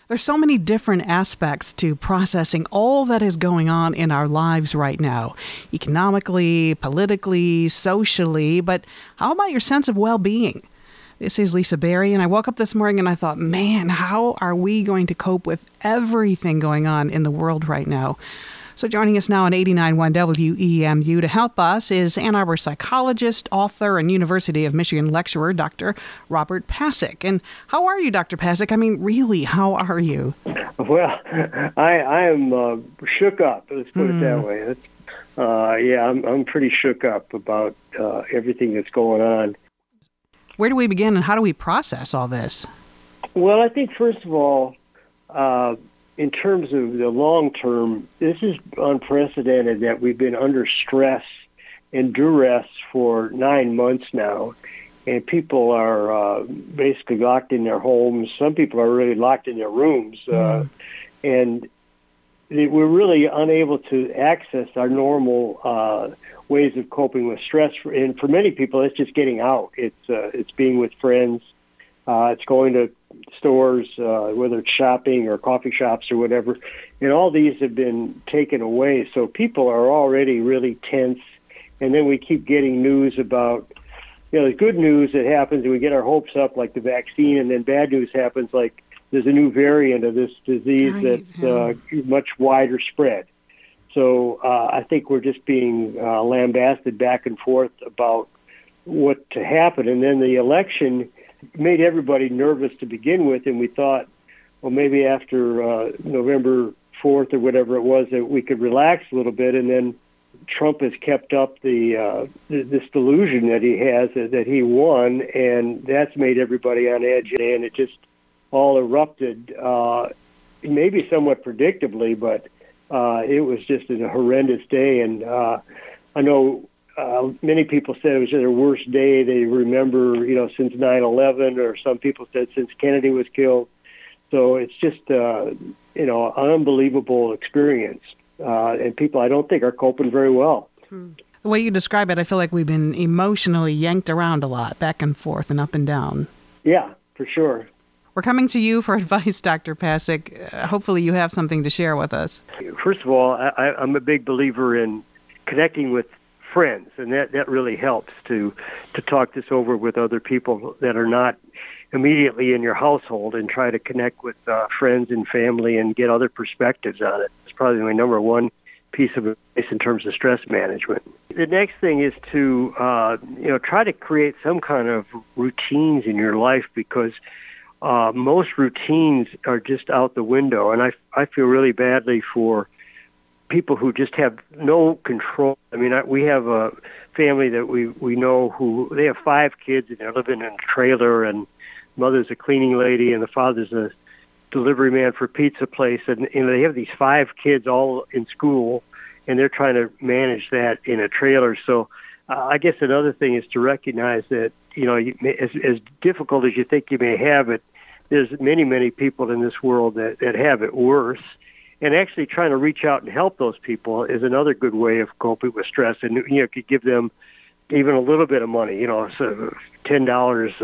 There's so many different aspects to processing all that is going on in our lives right now, economically, politically, socially, but how about your sense of well-being? This is Lisa Berry, and I woke up this morning and I thought, man, how are we going to cope with everything going on in the world right now? So joining us now on 89.1 WEMU to help us is Ann Arbor psychologist, author, and University of Michigan lecturer, Dr. Robert Pasek. And how are you, Dr. Pasek? I mean, really, how are you? Well, I am shook up, let's put it that way. I'm pretty shook up about everything that's going on. Where do we begin and how do we process all this? Well, I think, first of all, in terms of the long term, this is unprecedented that we've been under stress and duress for 9 months now, and people are basically locked in their homes. Some people are really locked in their rooms, and we're really unable to access our normal ways of coping with stress. And for many people, it's just getting out. It's being with friends. It's going to stores, whether it's shopping or coffee shops or whatever. And all these have been taken away. So people are already really tense. And then we keep getting news about, the good news that happens and we get our hopes up, like the vaccine, and then bad news happens, like there's a new variant of this disease that's much wider spread. So I think we're just being lambasted back and forth about what to happen. And then the election made everybody nervous to begin with, and we thought, well, maybe after November 4th or whatever it was, that we could relax a little bit. And then Trump has kept up this delusion that he has that he won, and that's made everybody on edge. And it just all erupted, maybe somewhat predictably, but it was just a horrendous day. And I know many people said it was their worst day they remember, since 9/11, or some people said since Kennedy was killed. So it's just, an unbelievable experience. And people, I don't think, are coping very well. The way you describe it, I feel like we've been emotionally yanked around a lot, back and forth and up and down. Yeah, for sure. We're coming to you for advice, Dr. Pasek. Hopefully you have something to share with us. First of all, I'm a big believer in connecting with friends, and that really helps to talk this over with other people that are not immediately in your household, and try to connect with friends and family and get other perspectives on it. It's probably my number one piece of advice in terms of stress management. The next thing is to try to create some kind of routines in your life, because most routines are just out the window, and I feel really badly for people who just have no control. I mean, we have a family that we know who, they have 5 kids, and they're living in a trailer, and mother's a cleaning lady and the father's a delivery man for a pizza place, and they have these 5 kids all in school, and they're trying to manage that in a trailer. So I guess another thing is to recognize that, as difficult as you think you may have it, there's many, many people in this world that have it worse. And actually trying to reach out and help those people is another good way of coping with stress. And, could give them even a little bit of money, so $10,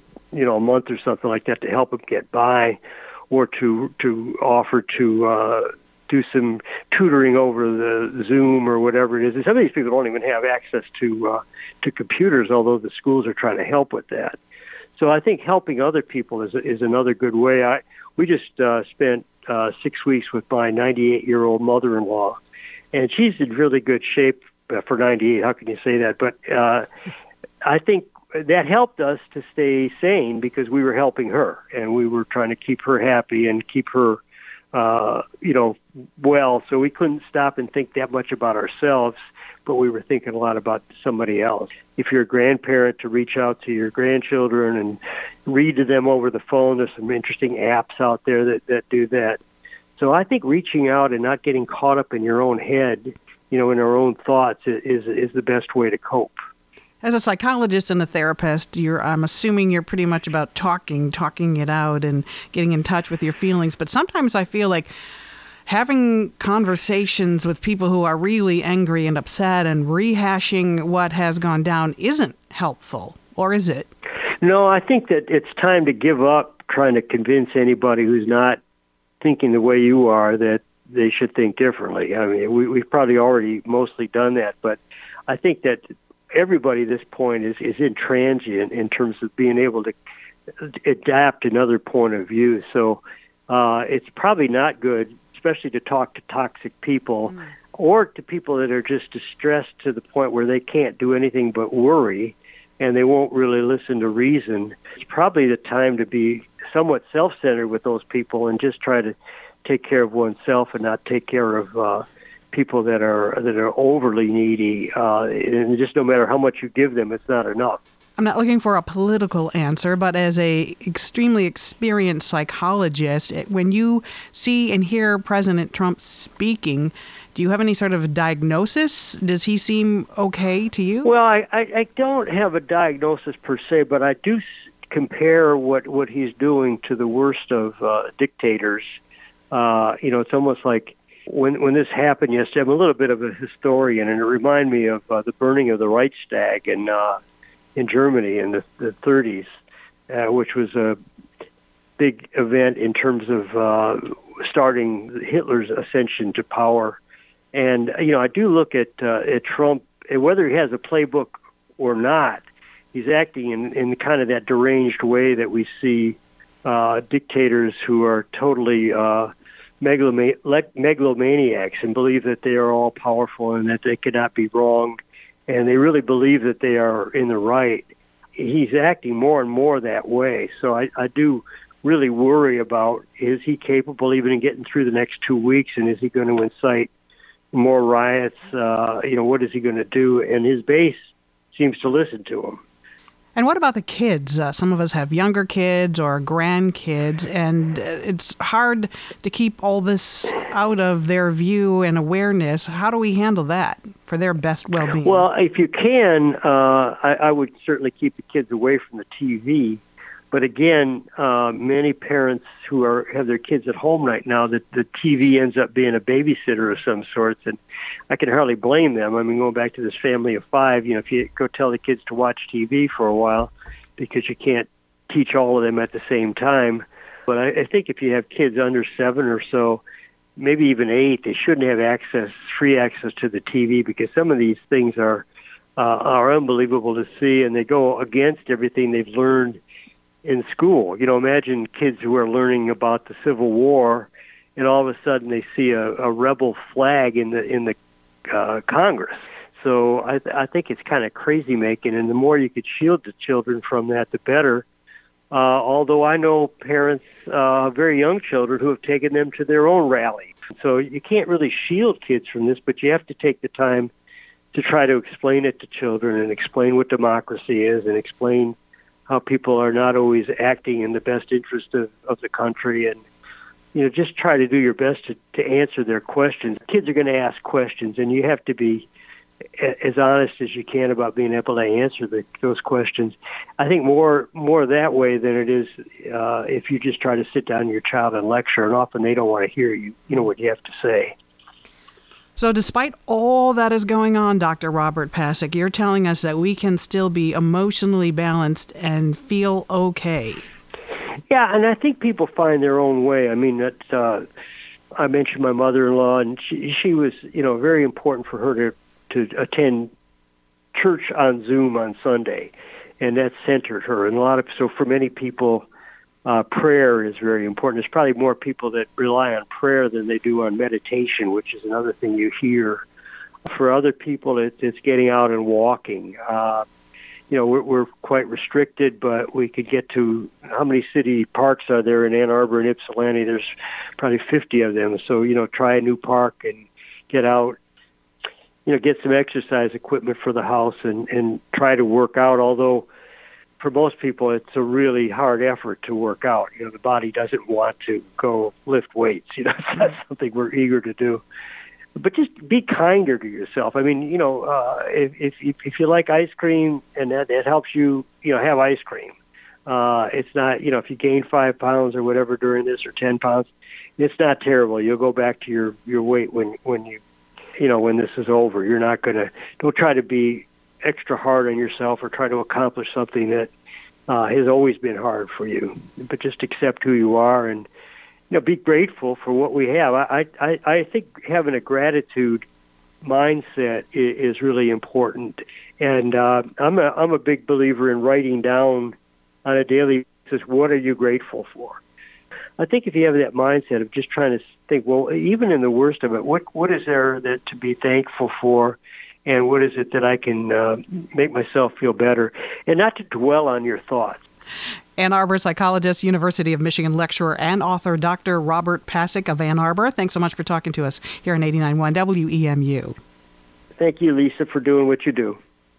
a month or something like that to help them get by, or to offer to do some tutoring over the Zoom or whatever it is. And some of these people don't even have access to computers, although the schools are trying to help with that. So I think helping other people is another good way. We just spent 6 weeks with my 98-year-old mother-in-law, and she's in really good shape for 98. How can you say that? But I think that helped us to stay sane, because we were helping her, and we were trying to keep her happy and keep her, well. So we couldn't stop and think that much about ourselves, but we were thinking a lot about somebody else. If you're a grandparent, to reach out to your grandchildren and read to them over the phone. There's some interesting apps out there that do that. So I think reaching out and not getting caught up in your own head, in our own thoughts is the best way to cope. As a psychologist and a therapist, I'm assuming you're pretty much about talking it out and getting in touch with your feelings. But sometimes I feel like having conversations with people who are really angry and upset and rehashing what has gone down isn't helpful, or is it? No, I think that it's time to give up trying to convince anybody who's not thinking the way you are, that they should think differently. I mean, we've probably already mostly done that, but I think that everybody at this point is intransient in terms of being able to adapt another point of view. So it's probably not good, especially to talk to toxic people or to people that are just distressed to the point where they can't do anything but worry and they won't really listen to reason. It's probably the time to be somewhat self-centered with those people and just try to take care of oneself and not take care of people that are overly needy. And just no matter how much you give them, it's not enough. I'm not looking for a political answer, but as a extremely experienced psychologist, when you see and hear President Trump speaking, do you have any sort of diagnosis? Does he seem okay to you? Well, I don't have a diagnosis per se, but I do compare what he's doing to the worst of dictators. It's almost like when this happened yesterday, I'm a little bit of a historian, and it reminded me of the burning of the Reichstag in Germany in the 30s, which was a big event in terms of starting Hitler's ascension to power. And, I do look at Trump, and whether he has a playbook or not, he's acting in kind of that deranged way that we see dictators who are totally megalomaniacs and believe that they are all powerful and that they cannot be wronged, and they really believe that they are in the right. He's acting more and more that way. So I do really worry about, is he capable even of getting through the next 2 weeks, and is he going to incite more riots? What is he going to do? And his base seems to listen to him. And what about the kids? Some of us have younger kids or grandkids, and it's hard to keep all this out of their view and awareness. How do we handle that for their best well-being? Well, if you can, I would certainly keep the kids away from the TV. But again, many parents who have their kids at home right now, the TV ends up being a babysitter of some sorts, and I can hardly blame them. I mean, going back to this family of 5, if you go tell the kids to watch TV for a while because you can't teach all of them at the same time. But I think if you have kids under 7 or so, maybe even 8, they shouldn't have free access to the TV, because some of these things are unbelievable to see, and they go against everything they've learned in school. Imagine kids who are learning about the Civil War, and all of a sudden they see a rebel flag in the Congress. So I think it's kind of crazy making, and the more you could shield the children from that, the better. Although I know parents, very young children, who have taken them to their own rallies. So you can't really shield kids from this, but you have to take the time to try to explain it to children and explain what democracy is and explain how people are not always acting in the best interest of the country, and just try to do your best to answer their questions. Kids are going to ask questions, and you have to be as honest as you can about being able to answer those questions. I think more that way than it is if you just try to sit down your child and lecture, and often they don't want to hear what you have to say. So despite all that is going on, Dr. Robert Pasek, you're telling us that we can still be emotionally balanced and feel okay. Yeah, and I think people find their own way. I mean, I mentioned my mother-in-law, and she was, very important for her to attend church on Zoom on Sunday, and that centered her. And so for many people, prayer is very important. There's probably more people that rely on prayer than they do on meditation, which is another thing you hear. For other people, it's getting out and walking. We're quite restricted, but we could get to, how many city parks are there in Ann Arbor and Ypsilanti? There's probably 50 of them. So, try a new park and get out, get some exercise equipment for the house and try to work out, although for most people, it's a really hard effort to work out. The body doesn't want to go lift weights. It's not something we're eager to do. But just be kinder to yourself. I mean, if you like ice cream and that helps you, have ice cream. It's not, if you gain 5 pounds or whatever during this, or 10 pounds, it's not terrible. You'll go back to your weight when this is over. You're not don't try to be extra hard on yourself or try to accomplish something that has always been hard for you, but just accept who you are and be grateful for what we have. I think having a gratitude mindset is really important, and I'm a big believer in writing down on a daily basis, what are you grateful for? I think if you have that mindset of just trying to think, well, even in the worst of it, what is there that to be thankful for, and what is it that I can make myself feel better, and not to dwell on your thoughts. Ann Arbor psychologist, University of Michigan lecturer, and author Dr. Robert Pasek of Ann Arbor. Thanks so much for talking to us here on 89.1 WEMU. Thank you, Lisa, for doing what you do.